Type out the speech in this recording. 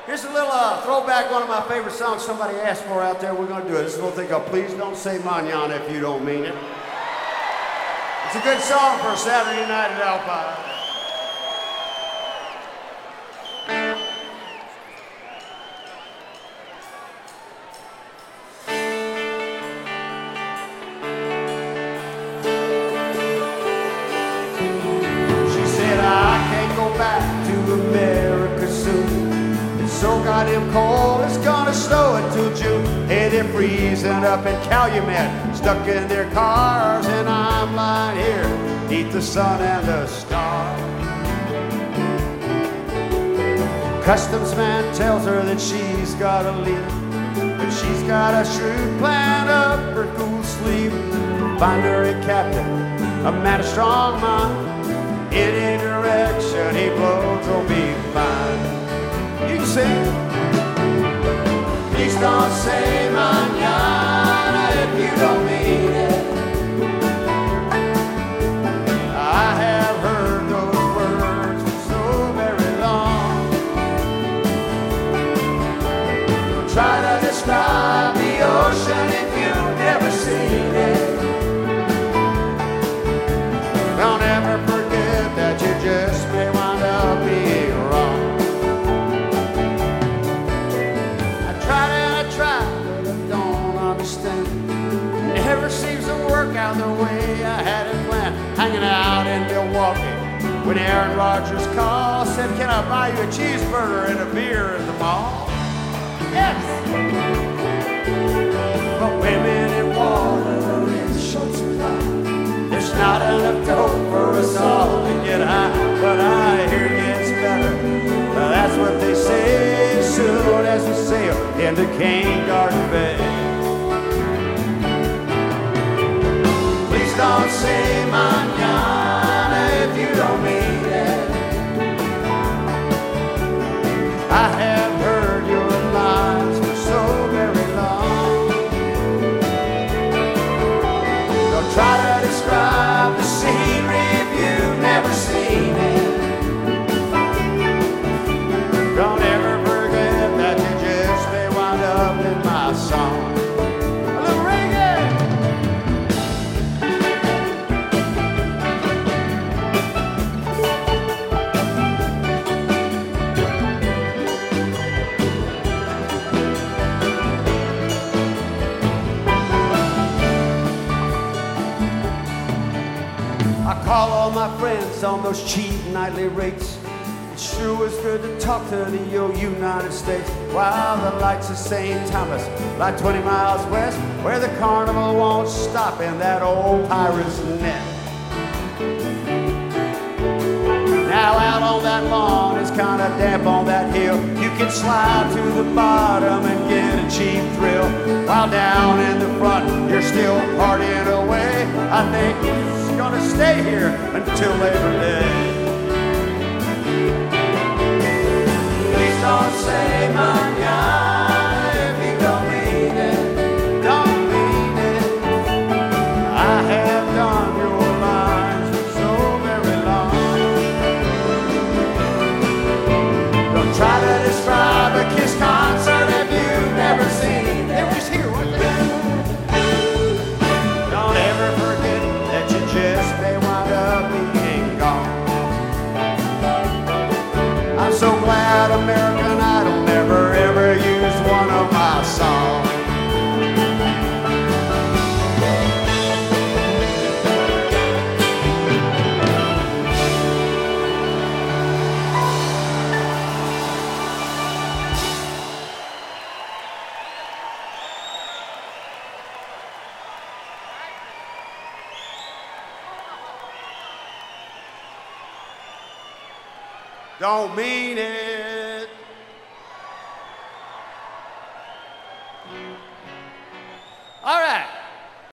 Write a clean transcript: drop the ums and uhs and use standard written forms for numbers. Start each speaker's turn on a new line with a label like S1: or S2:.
S1: Here's a little throwback, one of my favorite songs somebody asked for out there. We're going to do it. This is a little thing called Please Don't Say Mañana If You Don't Mean It. It's a good song for a Saturday night at Alpine. So goddamn cold, it's gonna snow until June. Hey, they're freezing up in Calumet, stuck in their cars, and I'm lying here, neath the sun and the stars. Customs man tells her that she's gotta leave, but she's got a shrewd plan up her cool sleeve. Find her a captain, a man of strong mind. Any direction he blows will be fine. You can sing. Please don't say mañana if you don't mean it. I have heard those words for so very long. Try to describe the ocean if you've never seen it. Don't ever forget that you just may wind up being wrong. Never seems to work out the way I had it planned. Hanging out in Milwaukee when Aaron Rodgers called, said, "Can I buy you a cheeseburger and a beer at the mall?" Yes. But women in water in short supply. There's not enough dope for us all to get high, but I hear it gets better. That's what they say. Soon as we sail into Cane Garden Bay. Don't say mañana if you don't mean it. I have heard your lies for so very long. Don't try to describe the scenery if you've never seen it. Don't ever forget that you just may wind up in my song. Call all my friends on those cheap nightly rates. It sure was good to talk to the United States. While the lights of St. Thomas lie 20 miles west, where the carnival won't stop in that old pirate's net. Now out on that lawn, it's kind of damp on that hill. You can slide to the bottom and get a cheap thrill. While down in the front, you're still partying away. I think it's gonna stay here until Labor Day. Please don't say mañana if you don't mean it. Don't mean it. I have done your lines for so very long. Don't try to describe a Kiss concert if you've never seen it. It was here, wasn't it? Don't ever forget that you just may wind up being gone. I'm so glad American Idol never ever used one of my songs. Don't mean it.